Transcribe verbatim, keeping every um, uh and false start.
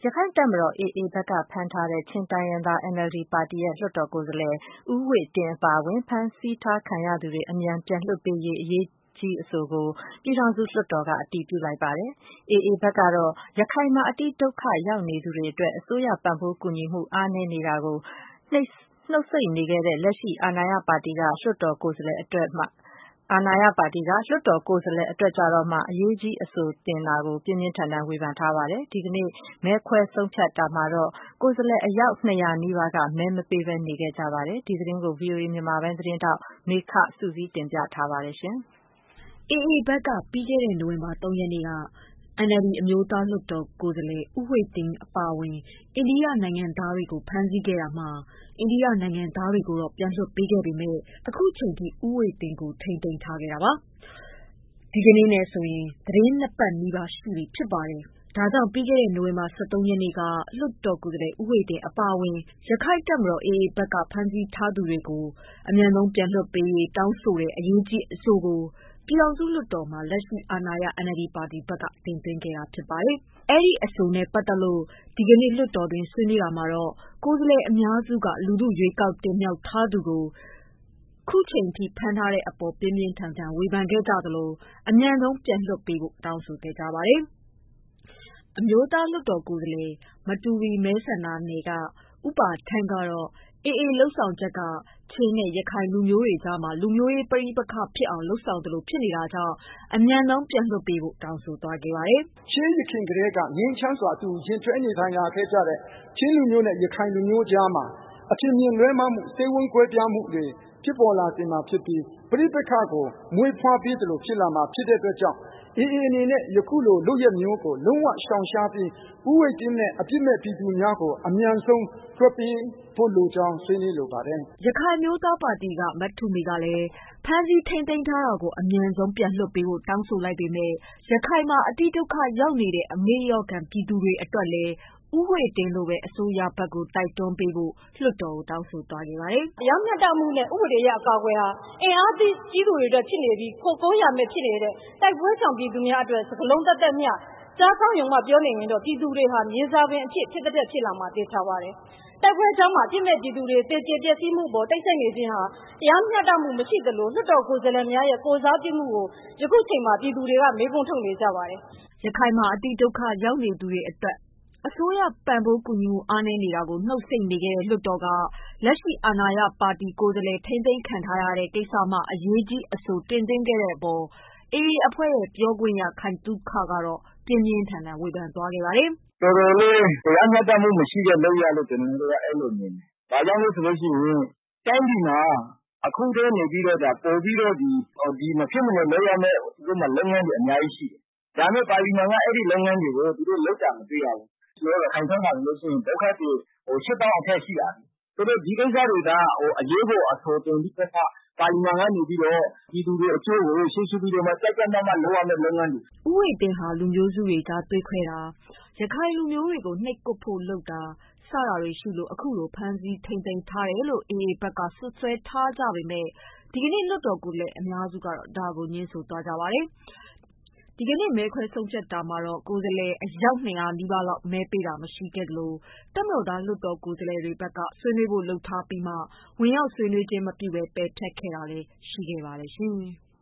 ရခိုင်တပ်မတော် အေအေ ဘက်ကဖမ်းထားတဲ့ ချင်းတိုင်းရင်းသား အန်အယ်လ်ဒီပါတီရဲ့လွှတ်တော်ကိုယ်စားလှယ် ဦးဝှေ့တင်းအပါအဝင် ဖမ်းဆီးထားခံရသူတွေ အမြန်ပြန်လွှတ်ပေးရေး အရေးကြီးအဆိုကို ပြည်ထောင်စုလွှတ်တော်က အတည်ပြုလိုက်ပါတယ်။ အေအေဘက်ကတော့ ရခိုင်မှာ အတိဒုက္ခရောက်နေသူတွေအတွက် အစိုးရပံ့ပိုးကူညီမှု အားနည်းနေတာကို နှုတ်ဆိတ်နေခဲ့တဲ့ လက်ရှိအာဏာရပါတီက လွှတ်တော်ကိုယ်စားလှယ်အတွက်မှ အရေးကြီးအဆိုတင်တာကို ပြင်းပြင်းထန်ထန်ဝေဖန်ထားပါတယ်။ ဒီကနေ့ မဲခွဲဆုံးဖြတ်တာမှာတော့ ကိုယ်စားလှယ်အယောက် ၂၀၀ နီးပါးက မဲမပေးဘဲ နေခဲ့ကြပါတယ်။ ဒီသတင်းကို ဗွီအိုအေမြန်မာပိုင်းသတင်းထောက် မေခကစုစည်းတင်ပြထားပါတယ်။အေအေဘက်က ပြီးခဲ့တဲ့ နိုဝင်ဘာ ၃ ရက်နေ့က အန်အယ်လ်ဒီ အမျိုးသားလွှတ်တော်ကိုယ်စားလှယ် ဦးဝှေ့တင်းအပါအဝင် အိန္ဒိယနိုင်ငံသားတွေကို ဖမ်းဆီးခဲ့တာမှာ အိန္ဒိယနိုင်ငံသားတွေကိုတော့ ပြန်လွှတ်ပေးခဲ့ပေမဲ့ အခုချိန်ထိ ဦးဝှေ့တင်းကို ထိန်းသိမ်းထားခဲ့တာပါ။ ဒီကနေ့နဲ့ဆိုရင် သီတင်း နှစ်ပတ်နီးပါးရှိပြီဖြစ်ပါတယ်။ ဒါကြောင့် ပြီးခဲ့တဲ့ နိုဝင်ဘာ ၁၃ ရက်နေ့က လွှတ်တော်ကိုယ်စားလှယ် ဦးဝှေ့တင်းအပါအဝင် ရခိုင်တပ်မတော် အေအေ ဘက်က ဖမ်းဆီးထားသူတွေကို အမြန်ဆုံးပြန်လွှတ်ပေးရေး တောင်းဆိုတဲ့ အရေးကြီးအဆိုကို ပြည်ထောင်စုလွှတ်တော်မှာ လက်ရှိအာဏာရ အန်အယ်လ်ဒီပါတီဘက်က တင်သွင်းခဲ့တာဖြစ်ပါတယ်။ အဲဒီအဆိုနဲ့ပတ်သက်လို့ ဒီကနေ့လွှတ်တော်တွင်း ဆွေးနွေးတာမှာတော့ ကိုယ်စားလှယ်အများစုက လူထုရွေးကောက်တင်မြှောက်ထားသူကို ခုချိန်ထိ ဖမ်းထားတဲ့အပေါ် ပြင်းပြင်းထန်ထန် ဝေဖန်ခဲ့ကြသလို အမြန်ဆုံးပြန်လွှတ်ပေးဖို့ တောင်းဆိုခဲ့ကြပါတယ်။ အမျိုးသားလွှတ်တော်ကိုယ်စားလှယ် မတူပီမဲဆန္ဒနယ်က ဦးပါထန်းကတော့ အေအေ လုပ်ဆောင်ချက်က ချင်းနဲ့ ရခိုင်လူမျိုးတွေကြားမှာ လူမျိုးရေးပဋိပက္ခဖြစ်အောင် လုပ်ဆောင်သလို ဖြစ်နေတာကြောင့် အမြန်ဆုံးပြန်လွှတ်ပေးဖို့ တောင်းဆိုသွားပါတယ်။ ရှေးယခင်ကတည်းက ငြိမ်းချမ်းစွာ အတူယှဉ်တွဲနေထိုင်လာခဲ့ကြတဲ့ ချင်းလူမျိုးနဲ့ ရခိုင်လူမျိုးကြားမှာ အထင်မြင်လွဲမှားမှု စိတ်ဝမ်းကွဲပြားမှုတွေဖြစ်ပေါ်လာစေမှာဖြစ်ပြီး ပဋိပက္ခကို မွေးဖွားပေးသလိုဖြစ်လာမှာဖြစ်တဲ့အတွက်ကြောင့် အေအေ အနေနဲ့ ယခုလိုလုပ်ရပ်မျိုးကို လုံးဝရှောင်ရှားပြီး ဦးဝှေ့တင်းနဲ့ အပြစ်မဲ့ပြည်သူများကို အမြန်ဆုံးလွှတ်ပေးဖို့လိုကြောင်း ဆွေးနွေးလိုပါတယ်။ ရခိုင်အမျိုးသားပါတီက မထုမေကလည်း ဖမ်းဆီးထိန်းသိမ်းထားတာကို အမြန်ဆုံးပြန်လွှတ်ပေးဖို့ တောင်းဆိုလိုက်ပေမဲ့ ရခိုင်မှာ အတိဒုက္ခရောက်နေတဲ့ အမေ့လျော့ခံပြည်သူတွေအတွက်လည်း ဦးဝှေ့တင်းလိုပဲ အစိုးရဘက်ကို တိုက်တွန်းပေးဖို့ လွှတ်တော်ကို တောင်းဆိုသွားပါတယ်။ တရားမျှတမှုနဲ့ ဥပဒေအရအကာအကွယ်ဟာ အင်အားကြီးသူတွေအတွက်ဖြစ်နေပြီး ခိုကိုးရာမဲ့ဖြစ်နေတဲ့ တိုက်ပွဲရှောင်ပြည်သူများအတွက် စကားလုံးသက်သက်မျှ ကြားကောင်းရုံမှပြောနေရင်တော့ ပြည်သူတွေဟာ မြေစာပင်အဖြစ် ဖြစ်သထက်ဖြစ်လာမှာသေချာပါတယ်။ တိုက်ပွဲအကြောင်းမှာ အပြစ်မဲ့ပြည်သူတွေ သေကျေပျက်စီးမှုအပေါ် တိတ်ဆိတ်နေခြင်းဟာ တရားမျှတမှုမရှိသလို လွှတ်တော်ကိုယ်စားလှယ်များရဲ့ ကိုယ်စားပြုမှုကို ယခုချိန်မှာ ပြည်သူတွေက မေးခွန်းထုတ်နေကြပါတယ်။ ရခိုင်မှာ အတိဒုက္ခရောက်နေသူတွေအတွက် အစိုးရပံ့ပိုးကူညီမှု အားနည်းနေတာကို နှုတ်ဆိတ်နေခဲ့တဲ့ လွှတ်တော်က လက်ရှိအာဏာရပါတီကိုယ်စားလှယ် ထိန်းသိမ်းခံထားရတဲ့ ကိစ္စမှ အရေးကြီးအဆို တင်သွင်းခဲ့တဲ့အပေါ် အေအေအဖွဲ့ရဲ့ ပြောခွင့်ရ ခိုင်သုခကတော့ ပြင်းပြင်းထန်ထန်ဝေဖန်သွားပါတယ်။ တော်တော်လေး တရားမျှတမှုမရှိတဲ့လုပ်ရပ်လို့ ကျနော်တို့က အဲလိုမြင်တယ်။ ဘာကြောင့်လဲဆိုရင် တိုင်းပြည်မှာ အခုထက်ပိုပြီးတော့ မဖြစ်မနေလုပ်ရမယ့် လုပ်ငန်းတွေအများကြီးရှိတယ်။ ဒါပေမဲ့ ပါလီမန်က အဲဒီလုပ်ငန်းတွေကို သူတို့လုပ်တာမတွေ့ရဘူး။ ရခိုင်ဘက်မှာဆိုရင် ဒုက္ခသည် ရှစ်သောင်းအထက်ရှိလာပြီ။ ဆိုတော့ ဒီကိစ္စတွေက အရေးပေါ်အဆိုတင်ပြီးတော့မှ ပါလီမန်ကနေပြီးတော့ ပြည်သူတွေအကျိုးကို ရှေ့ရှုပြီးတော့ ကြပ်ကြပ်မတ်မတ်လုပ်ရမယ့်လုပ်ငန်းတွေ။ ဦးဝှေ့တင်းဟာ လူမျိုးစုတွေကြား သွေးခွဲတာ၊ ရခိုင်လူမျိုးတွေကို နှိပ်ကွပ်ဖို့လုပ်တာ စတာတွေရှိလို့ အခုလို ဖမ်းဆီးထိန်းသိမ်းထားတယ်လို့ အေအေဘက်က စွပ်စွဲထားကြပေမဲ့ ဒီကနေ့ လွှတ်တော်ကိုယ်စားလှယ်အများစုကတော့ ဒါကိုငြင်းဆိုသွားကြပါတယ်။ ဒီကနေ့ မဲခွဲဆုံးဖြတ်တာမှာတော့ ကိုယ်စားလှယ်အယောက် ၂၀၀ နီးပါးလောက် မဲပေးတာမရှိခဲ့သလို တပ်မတော်သား လွှတ်တော်ကိုယ်စားလှယ်တွေဘက်က ဆွေးနွေးဖို့လုပ်ထားပြီးမှ ဝင်ရောက်ဆွေးနွေးခြင်းမပြုဘဲ ပယ်ဖျက်ခဲ့တာလည်း ရှိခဲ့ပါတယ်ရှင်။